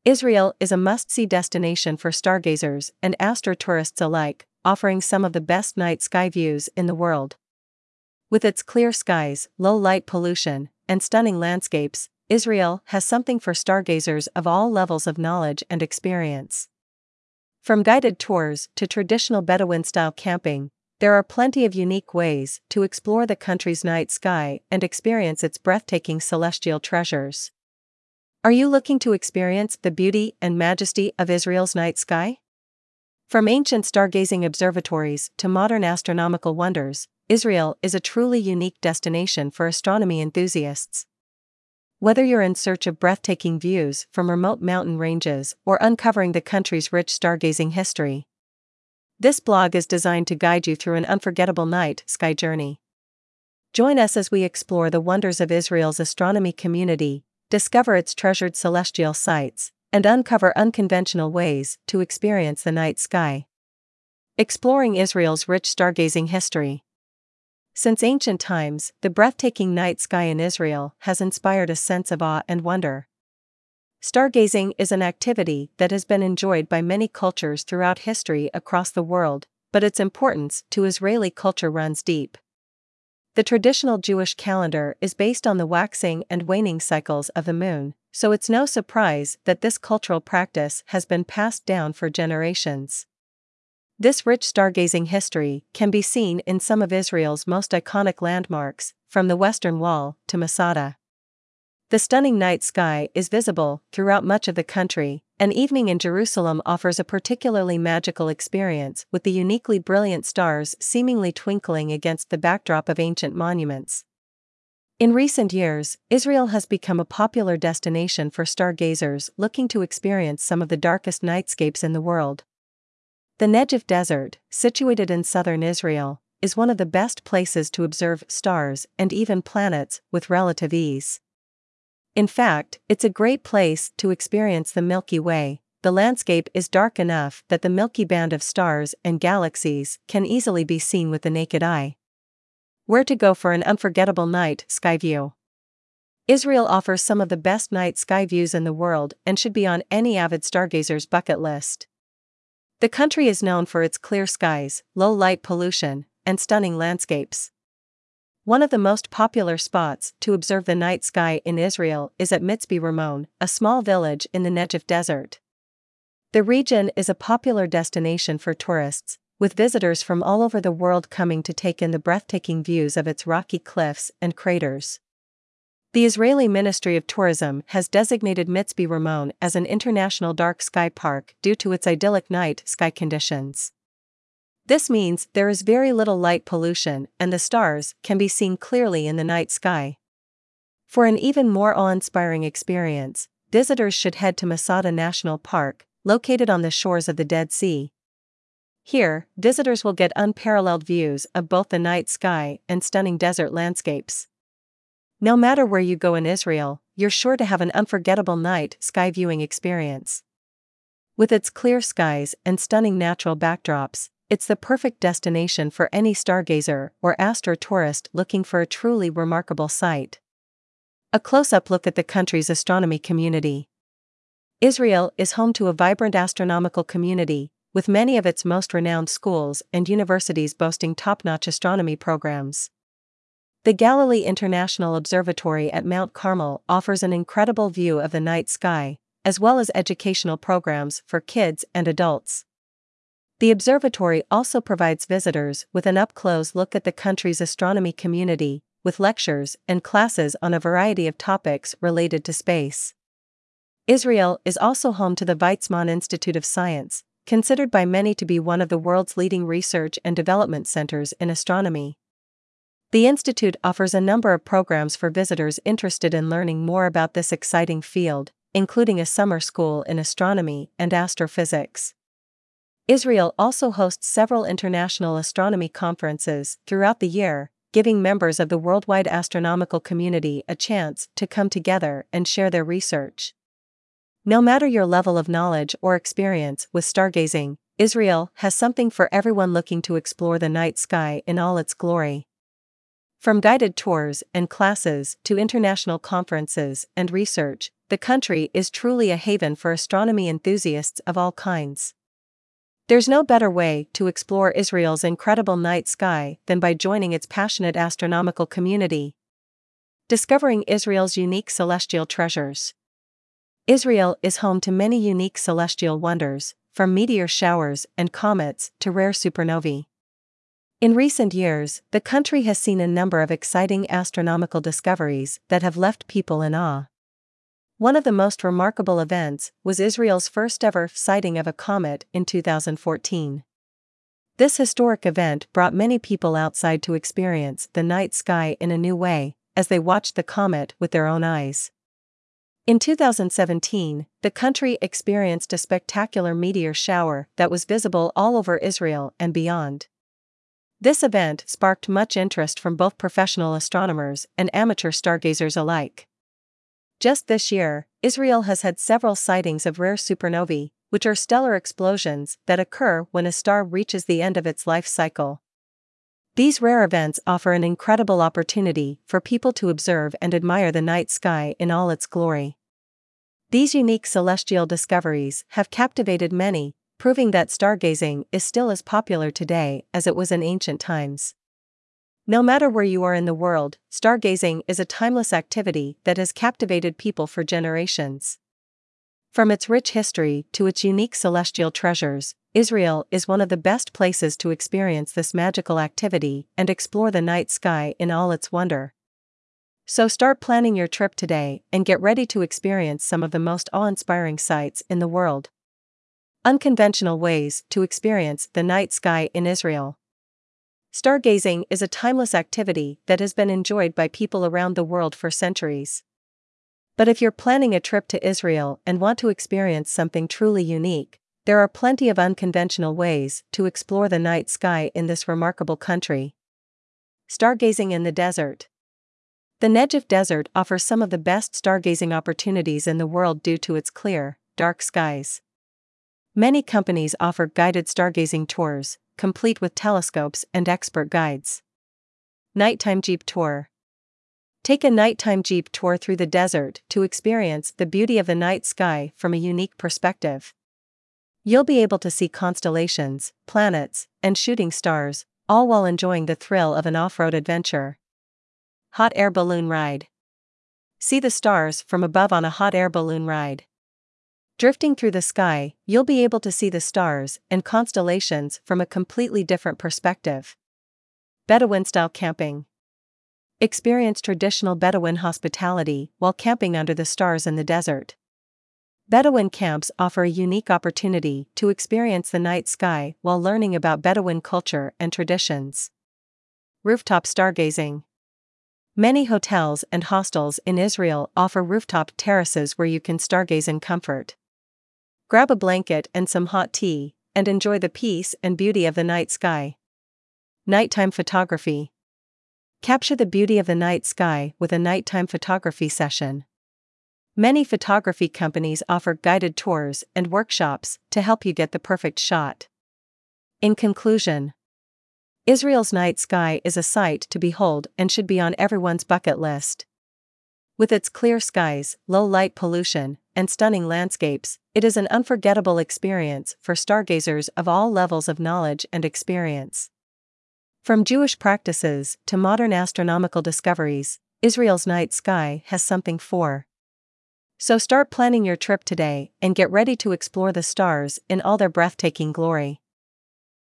Israel is a must-see destination for stargazers and astrotourists alike, offering some of the best night sky views in the world. With its clear skies, low light pollution, and stunning landscapes, Israel has something for stargazers of all levels of knowledge and experience. From guided tours to traditional Bedouin-style camping, there are plenty of unique ways to explore the country's night sky and experience its breathtaking celestial treasures. Are you looking to experience the beauty and majesty of Israel's night sky? From ancient stargazing observatories to modern astronomical wonders, Israel is a truly unique destination for astronomy enthusiasts. Whether you're in search of breathtaking views from remote mountain ranges or uncovering the country's rich stargazing history, this blog is designed to guide you through an unforgettable night sky journey. Join us as we explore the wonders of Israel's astronomy community, discover its treasured celestial sights, and uncover unconventional ways to experience the night sky. Exploring Israel's rich stargazing history. Since ancient times, the breathtaking night sky in Israel has inspired a sense of awe and wonder. Stargazing is an activity that has been enjoyed by many cultures throughout history across the world, but its importance to Israeli culture runs deep. The traditional Jewish calendar is based on the waxing and waning cycles of the moon, so it's no surprise that this cultural practice has been passed down for generations. This rich stargazing history can be seen in some of Israel's most iconic landmarks, from the Western Wall to Masada. The stunning night sky is visible throughout much of the country. An evening in Jerusalem offers a particularly magical experience with the uniquely brilliant stars seemingly twinkling against the backdrop of ancient monuments. In recent years, Israel has become a popular destination for stargazers looking to experience some of the darkest nightscapes in the world. The Negev Desert, situated in southern Israel, is one of the best places to observe stars and even planets with relative ease. In fact, it's a great place to experience the Milky Way. The landscape is dark enough that the Milky Band of stars and galaxies can easily be seen with the naked eye. Where to go for an unforgettable night sky view? Israel offers some of the best night sky views in the world and should be on any avid stargazer's bucket list. The country is known for its clear skies, low light pollution, and stunning landscapes. One of the most popular spots to observe the night sky in Israel is at Mitzpe Ramon, a small village in the Negev Desert. The region is a popular destination for tourists, with visitors from all over the world coming to take in the breathtaking views of its rocky cliffs and craters. The Israeli Ministry of Tourism has designated Mitzpe Ramon as an international dark sky park due to its idyllic night sky conditions. This means there is very little light pollution and the stars can be seen clearly in the night sky. For an even more awe-inspiring experience, visitors should head to Masada National Park, located on the shores of the Dead Sea. Here, visitors will get unparalleled views of both the night sky and stunning desert landscapes. No matter where you go in Israel, you're sure to have an unforgettable night sky viewing experience. With its clear skies and stunning natural backdrops, it's the perfect destination for any stargazer or astrotourist looking for a truly remarkable sight. A close-up look at the country's astronomy community. Israel is home to a vibrant astronomical community, with many of its most renowned schools and universities boasting top-notch astronomy programs. The Galilee International Observatory at Mount Carmel offers an incredible view of the night sky, as well as educational programs for kids and adults. The observatory also provides visitors with an up-close look at the country's astronomy community, with lectures and classes on a variety of topics related to space. Israel is also home to the Weizmann Institute of Science, considered by many to be one of the world's leading research and development centers in astronomy. The institute offers a number of programs for visitors interested in learning more about this exciting field, including a summer school in astronomy and astrophysics. Israel also hosts several international astronomy conferences throughout the year, giving members of the worldwide astronomical community a chance to come together and share their research. No matter your level of knowledge or experience with stargazing, Israel has something for everyone looking to explore the night sky in all its glory. From guided tours and classes to international conferences and research, the country is truly a haven for astronomy enthusiasts of all kinds. There's no better way to explore Israel's incredible night sky than by joining its passionate astronomical community. Discovering Israel's unique celestial treasures. Israel is home to many unique celestial wonders, from meteor showers and comets to rare supernovae. In recent years, the country has seen a number of exciting astronomical discoveries that have left people in awe. One of the most remarkable events was Israel's first-ever sighting of a comet in 2014. This historic event brought many people outside to experience the night sky in a new way, as they watched the comet with their own eyes. In 2017, the country experienced a spectacular meteor shower that was visible all over Israel and beyond. This event sparked much interest from both professional astronomers and amateur stargazers alike. Just this year, Israel has had several sightings of rare supernovae, which are stellar explosions that occur when a star reaches the end of its life cycle. These rare events offer an incredible opportunity for people to observe and admire the night sky in all its glory. These unique celestial discoveries have captivated many, proving that stargazing is still as popular today as it was in ancient times. No matter where you are in the world, stargazing is a timeless activity that has captivated people for generations. From its rich history to its unique celestial treasures, Israel is one of the best places to experience this magical activity and explore the night sky in all its wonder. So start planning your trip today and get ready to experience some of the most awe-inspiring sights in the world. Unconventional ways to experience the night sky in Israel. Stargazing is a timeless activity that has been enjoyed by people around the world for centuries. But if you're planning a trip to Israel and want to experience something truly unique, there are plenty of unconventional ways to explore the night sky in this remarkable country. Stargazing in the desert. The Negev Desert offers some of the best stargazing opportunities in the world due to its clear, dark skies. Many companies offer guided stargazing tours, complete with telescopes and expert guides. Nighttime Jeep Tour. Take a nighttime Jeep tour through the desert to experience the beauty of the night sky from a unique perspective. You'll be able to see constellations, planets, and shooting stars, all while enjoying the thrill of an off-road adventure. Hot air balloon ride. See the stars from above on a hot air balloon ride. Drifting through the sky, you'll be able to see the stars and constellations from a completely different perspective. Bedouin-style camping. Experience traditional Bedouin hospitality while camping under the stars in the desert. Bedouin camps offer a unique opportunity to experience the night sky while learning about Bedouin culture and traditions. Rooftop stargazing. Many hotels and hostels in Israel offer rooftop terraces where you can stargaze in comfort. Grab a blanket and some hot tea, and enjoy the peace and beauty of the night sky. Nighttime photography. Capture the beauty of the night sky with a nighttime photography session. Many photography companies offer guided tours and workshops to help you get the perfect shot. In conclusion, Israel's night sky is a sight to behold and should be on everyone's bucket list. With its clear skies, low light pollution, and stunning landscapes, it is an unforgettable experience for stargazers of all levels of knowledge and experience. From Jewish practices to modern astronomical discoveries, Israel's night sky has something for. So start planning your trip today and get ready to explore the stars in all their breathtaking glory.